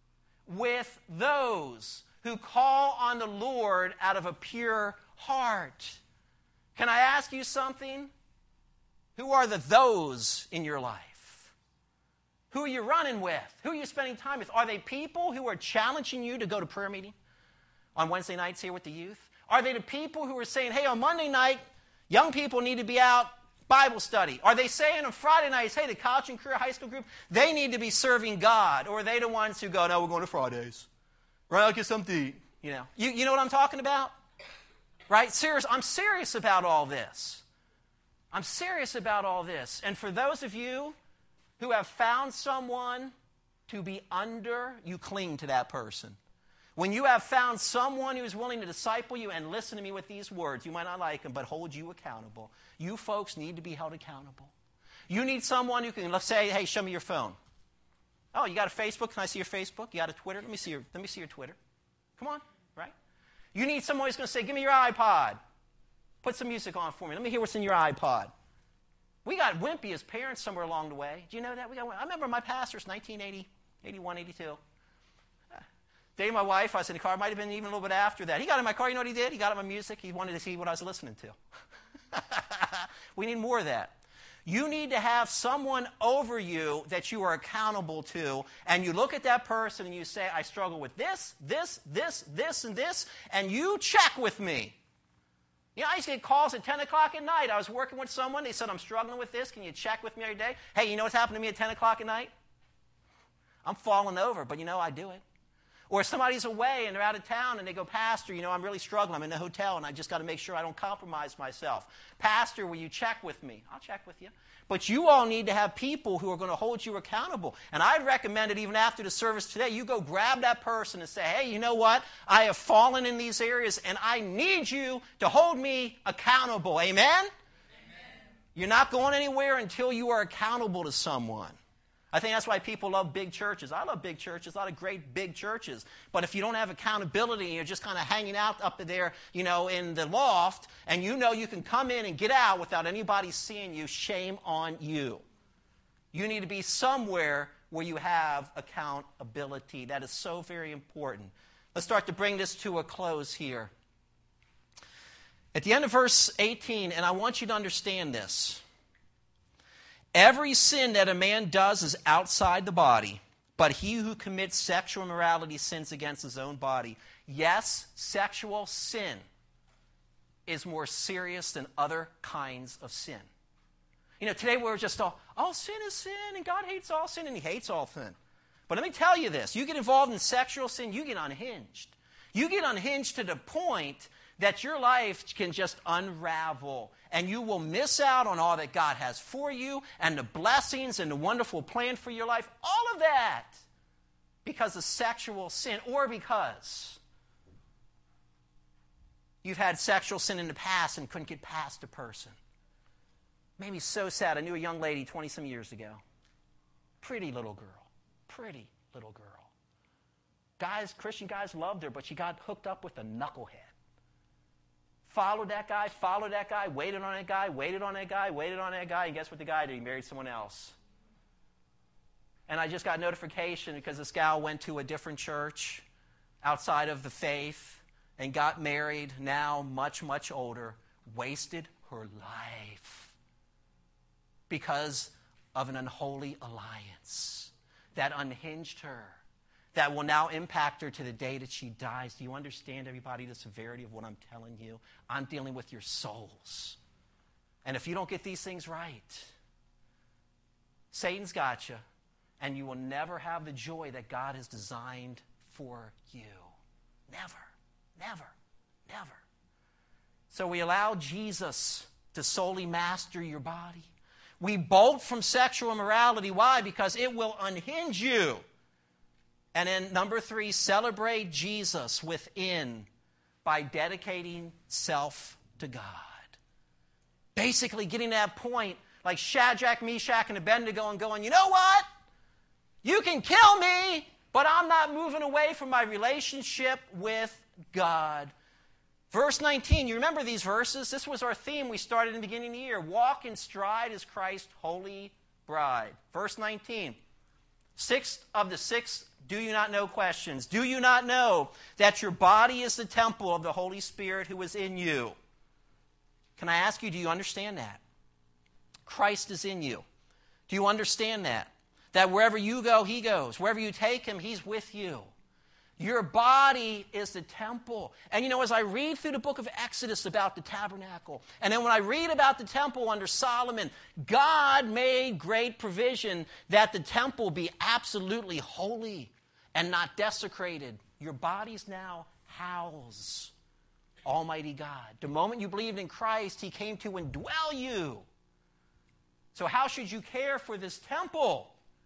With those who call on the Lord out of a pure heart. Can I ask you something? Who are the those in your life? Who are you running with? Who are you spending time with? Are they people who are challenging you to go to prayer meeting on Wednesday nights here with the youth? Are they the people who are saying, hey, on Monday night, young people need to be out Bible study? Are they saying on Friday nights, hey, the college and career high school group, they need to be serving God? Or are they the ones who go, no, we're going to Fridays. Right, I'll get something to eat. You know what I'm talking about? Right? I'm serious about all this. I'm serious about all this. And for those of you who have found someone to be under, you cling to that person. When you have found someone who is willing to disciple you, and listen to me with these words, you might not like them, but hold you accountable. You folks need to be held accountable. You need someone who can, let's say, hey, show me your phone. Oh, you got a Facebook? Can I see your Facebook? You got a Twitter? Let me see your Twitter. Come on, right? You need someone who's going to say, give me your iPod. Put some music on for me. Let me hear what's in your iPod. We got wimpy as parents somewhere along the way. Do you know that? I remember my pastor's 1980, 81, 82. Dating my wife, I was in the car. It might have been even a little bit after that. He got in my car. You know what he did? He got in my music. He wanted to see what I was listening to. We need more of that. You need to have someone over you that you are accountable to, and you look at that person and you say, I struggle with this, and this, and you check with me. I used to get calls at 10 o'clock at night. I was working with someone. They said, I'm struggling with this. Can you check with me every day? Hey, you know what's happened to me at 10 o'clock at night? I'm falling over, but I do it. Or somebody's away and they're out of town and they go, Pastor, I'm really struggling. I'm in a hotel and I just got to make sure I don't compromise myself. Pastor, will you check with me? I'll check with you. But you all need to have people who are going to hold you accountable. And I'd recommend it even after the service today. You go grab that person and say, hey, you know what? I have fallen in these areas and I need you to hold me accountable. Amen? Amen. You're not going anywhere until you are accountable to someone. I think that's why people love big churches. I love big churches, a lot of great big churches. But if you don't have accountability and you're just kind of hanging out up there, in the loft, and you can come in and get out without anybody seeing you, shame on you. You need to be somewhere where you have accountability. That is so very important. Let's start to bring this to a close here. At the end of verse 18, and I want you to understand this. Every sin that a man does is outside the body, but he who commits sexual immorality sins against his own body. Yes, sexual sin is more serious than other kinds of sin. Today we're just all sin is sin, and God hates all sin, and he hates all sin. But let me tell you this. You get involved in sexual sin, you get unhinged. You get unhinged to the point that your life can just unravel, and you will miss out on all that God has for you and the blessings and the wonderful plan for your life, all of that because of sexual sin or because you've had sexual sin in the past and couldn't get past a person. Made me so sad. I knew a young lady 20-some years ago. Pretty little girl. Christian guys loved her, but she got hooked up with a knucklehead. Followed that guy, waited on that guy, and guess what the guy did? He married someone else. And I just got notification because this gal went to a different church outside of the faith and got married, now much, much older, wasted her life because of an unholy alliance that unhinged her, that will now impact her to the day that she dies. Do you understand, everybody, the severity of what I'm telling you? I'm dealing with your souls. And if you don't get these things right, Satan's got you, and you will never have the joy that God has designed for you. Never. So we allow Jesus to solely master your body. We bolt from sexual immorality. Why? Because it will unhinge you. And then number 3, celebrate Jesus within by dedicating self to God. Basically getting to that point like Shadrach, Meshach, and Abednego and going, you know what? You can kill me, but I'm not moving away from my relationship with God. Verse 19, you remember these verses? This was our theme we started in the beginning of the year. Walk in stride as Christ's holy bride. Verse 19, 6 of the 6 do you not know questions. Do you not know that your body is the temple of the Holy Spirit who is in you? Can I ask you, do you understand that? Christ is in you. Do you understand that? That wherever you go, he goes. Wherever you take him, he's with you. Your body is the temple. And as I read through the book of Exodus about the tabernacle, and then when I read about the temple under Solomon, God made great provision that the temple be absolutely holy and not desecrated. Your bodies now house Almighty God. The moment you believed in Christ, he came to indwell you. So how should you care for this temple?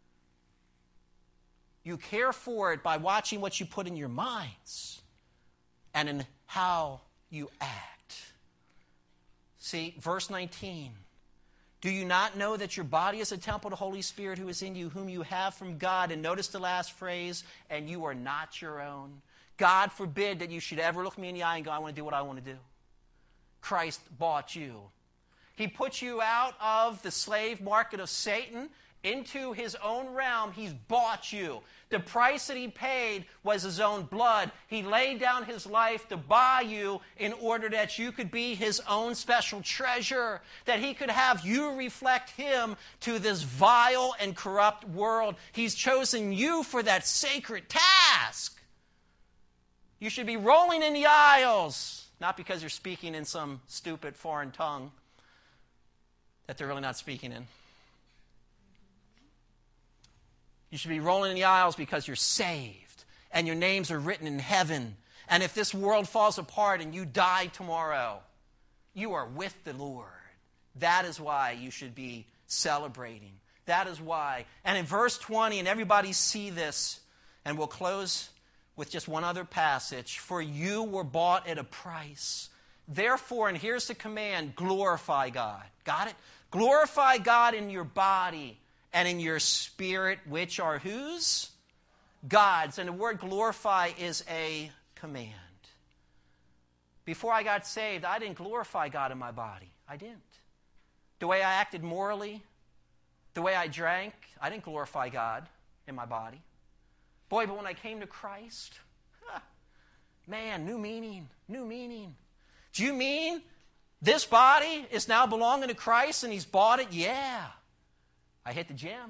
You care for it by watching what you put in your minds and in how you act. See, verse 19. Do you not know that your body is a temple of the Holy Spirit who is in you, whom you have from God? And notice the last phrase, and you are not your own. God forbid that you should ever look me in the eye and go, I want to do what I want to do. Christ bought you. He put you out of the slave market of Satan into his own realm. He's bought you. The price that he paid was his own blood. He laid down his life to buy you in order that you could be his own special treasure, that he could have you reflect him to this vile and corrupt world. He's chosen you for that sacred task. You should be rolling in the aisles, not because you're speaking in some stupid foreign tongue that they're really not speaking in. You should be rolling in the aisles because you're saved and your names are written in heaven. And if this world falls apart and you die tomorrow, you are with the Lord. That is why you should be celebrating. That is why. And in verse 20, and everybody see this, and we'll close with just one other passage. For you were bought at a price. Therefore, and here's the command, glorify God. Got it? Glorify God in your body and in your spirit, which are whose? God's. And the word glorify is a command. Before I got saved, I didn't glorify God in my body. I didn't. The way I acted morally, the way I drank, I didn't glorify God in my body. Boy, but when I came to Christ, man, new meaning, new meaning. Do you mean this body is now belonging to Christ and He's bought it? Yeah. I hit the gym.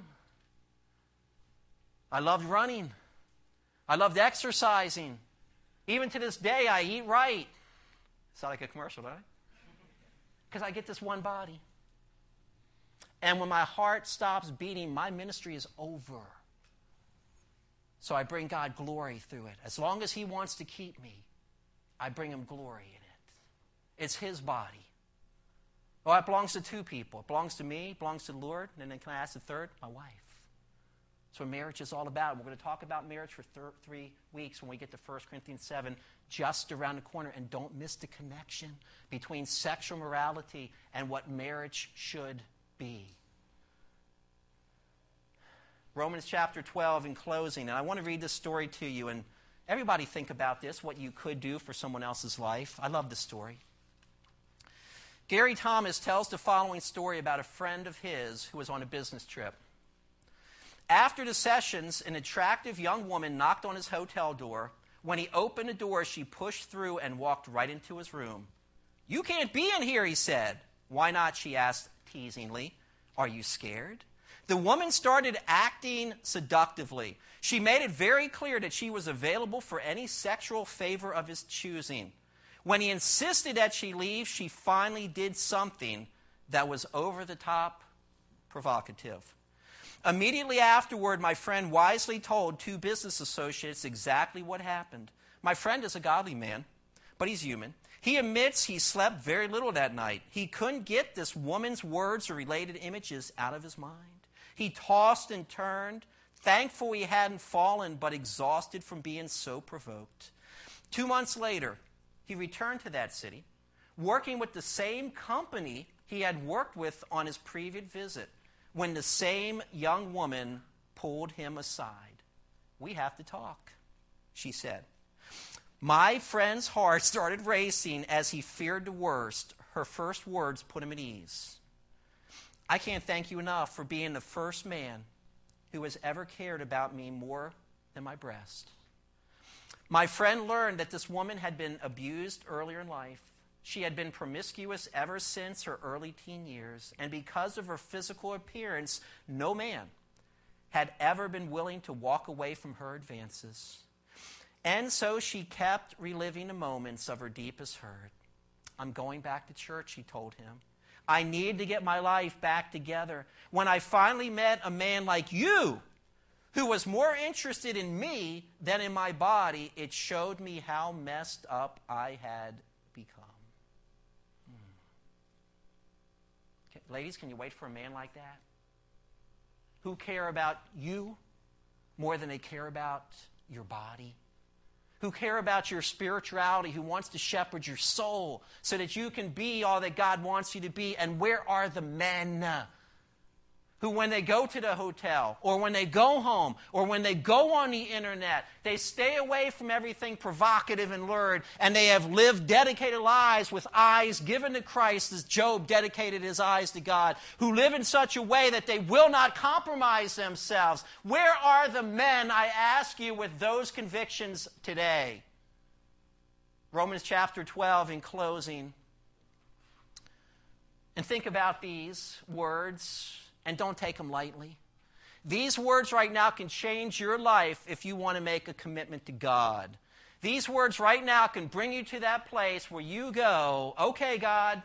I loved running. I loved exercising. Even to this day, I eat right. Sound like a commercial, don't I? Because I get this one body. And when my heart stops beating, my ministry is over. So I bring God glory through it. As long as He wants to keep me, I bring Him glory in it. It's His body. Well, it belongs to two people. It belongs to me, it belongs to the Lord, and then can I ask the third? My wife. That's what marriage is all about. We're going to talk about marriage for 3 weeks when we get to 1 Corinthians 7, just around the corner. And don't miss the connection between sexual morality and what marriage should be. Romans chapter 12 in closing. And I want to read this story to you. And everybody think about this, what you could do for someone else's life. I love this story. Gary Thomas tells the following story about a friend of his who was on a business trip. After the sessions, an attractive young woman knocked on his hotel door. When he opened the door, she pushed through and walked right into his room. "You can't be in here," he said. "Why not?" she asked teasingly. "Are you scared?" The woman started acting seductively. She made it very clear that she was available for any sexual favor of his choosing. When he insisted that she leave, she finally did something that was over the top provocative. Immediately afterward, my friend wisely told 2 business associates exactly what happened. My friend is a godly man, but he's human. He admits he slept very little that night. He couldn't get this woman's words or related images out of his mind. He tossed and turned, thankful he hadn't fallen, but exhausted from being so provoked. 2 months later, he returned to that city, working with the same company he had worked with on his previous visit, when the same young woman pulled him aside. "We have to talk," she said. My friend's heart started racing as he feared the worst. Her first words put him at ease. "I can't thank you enough for being the first man who has ever cared about me more than my breast." My friend learned that this woman had been abused earlier in life. She had been promiscuous ever since her early teen years, and because of her physical appearance, no man had ever been willing to walk away from her advances. And so she kept reliving the moments of her deepest hurt. "I'm going back to church," she told him. "I need to get my life back together. When I finally met a man like you, who was more interested in me than in my body, it showed me how messed up I had become." Ladies, can you wait for a man like that? Who care about you more than they care about your body? Who care about your spirituality, who wants to shepherd your soul so that you can be all that God wants you to be? And where are the men who, when they go to the hotel, or when they go home, or when they go on the internet, they stay away from everything provocative and lurid, and they have lived dedicated lives with eyes given to Christ as Job dedicated his eyes to God, who live in such a way that they will not compromise themselves? Where are the men, I ask you, with those convictions today? Romans chapter 12 in closing. And think about these words, and don't take them lightly. These words right now can change your life if you want to make a commitment to God. These words right now can bring you to that place where you go, "Okay, God,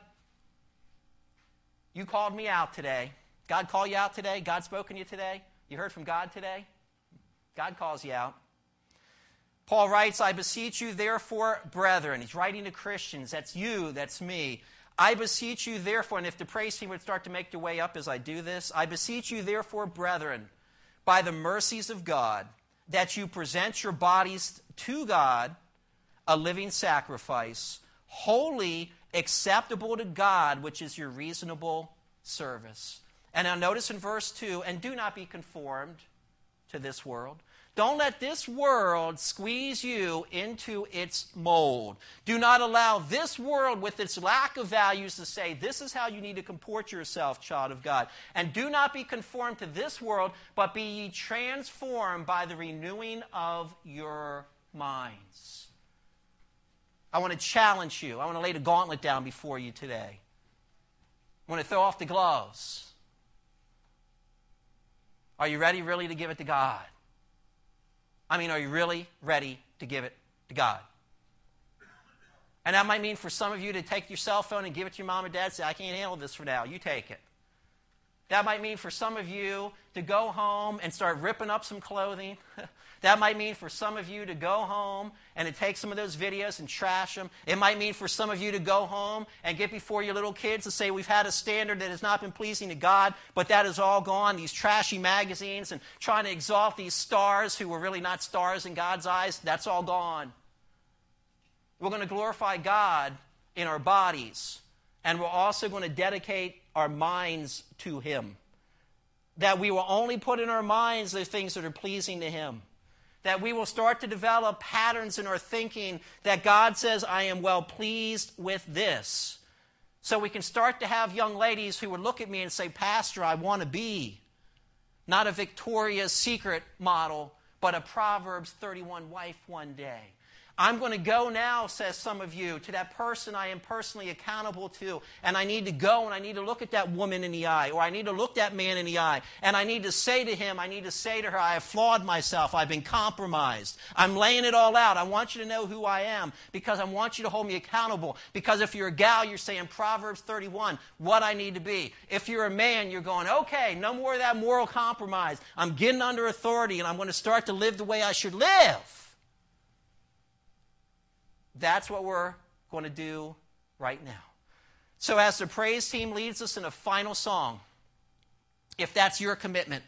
you called me out today." God called you out today? God spoken to you today? You heard from God today? God calls you out. Paul writes, I beseech you, therefore, brethren. He's writing to Christians. That's you, that's me. I beseech you, therefore, and if the praise team would start to make their way up as I do this, I beseech you, therefore, brethren, by the mercies of God, that you present your bodies to God, a living sacrifice, holy, acceptable to God, which is your reasonable service. And now notice in verse 2, and do not be conformed to this world. Don't let this world squeeze you into its mold. Do not allow this world with its lack of values to say, this is how you need to comport yourself, child of God. And do not be conformed to this world, but be ye transformed by the renewing of your minds. I want to challenge you. I want to lay the gauntlet down before you today. I want to throw off the gloves. Are you ready really to give it to God? I mean, are you really ready to give it to God? And that might mean for some of you to take your cell phone and give it to your mom or dad and say, I can't handle this for now. You take it. That might mean for some of you to go home and start ripping up some clothing. That might mean for some of you to go home and to take some of those videos and trash them. It might mean for some of you to go home and get before your little kids and say, we've had a standard that has not been pleasing to God, but that is all gone. These trashy magazines and trying to exalt these stars who were really not stars in God's eyes, that's all gone. We're going to glorify God in our bodies, and we're also going to dedicate our minds to Him. That we will only put in our minds the things that are pleasing to Him. That we will start to develop patterns in our thinking that God says, I am well pleased with this. So we can start to have young ladies who would look at me and say, Pastor, I want to be not a Victoria's Secret model, but a Proverbs 31 wife one day. I'm going to go now, says some of you, to that person I am personally accountable to, and I need to go and I need to look at that woman in the eye, or I need to look that man in the eye, and I need to say to him, I need to say to her, I have flawed myself, I've been compromised. I'm laying it all out. I want you to know who I am, because I want you to hold me accountable. Because if you're a gal, you're saying Proverbs 31, what I need to be. If you're a man, you're going, okay, no more of that moral compromise. I'm getting under authority, and I'm going to start to live the way I should live. That's what we're going to do right now. So as the praise team leads us in a final song, if that's your commitment,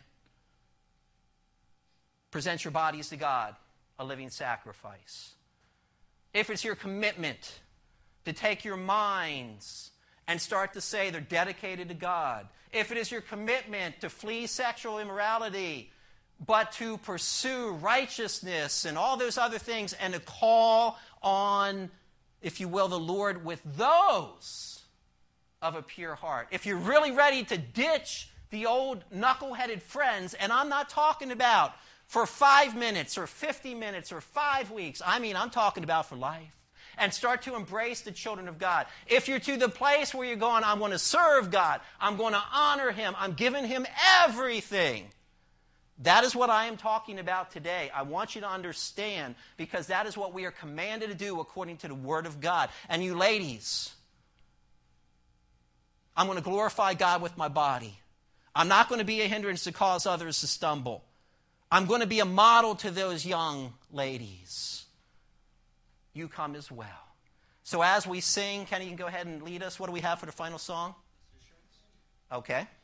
present your bodies to God, a living sacrifice. If it's your commitment to take your minds and start to say they're dedicated to God, if it is your commitment to flee sexual immorality, but to pursue righteousness and all those other things, and to call on, if you will, the Lord with those of a pure heart. If you're really ready to ditch the old knuckle-headed friends, and I'm not talking about for 5 minutes or 50 minutes or 5 weeks. I mean, I'm talking about for life. And start to embrace the children of God. If you're to the place where you're going, I'm going to serve God, I'm going to honor Him, I'm giving Him everything. That is what I am talking about today. I want you to understand, because that is what we are commanded to do according to the Word of God. And you ladies, I'm going to glorify God with my body. I'm not going to be a hindrance to cause others to stumble. I'm going to be a model to those young ladies. You come as well. So as we sing, Kenny, you can go ahead and lead us. What do we have for the final song? Okay.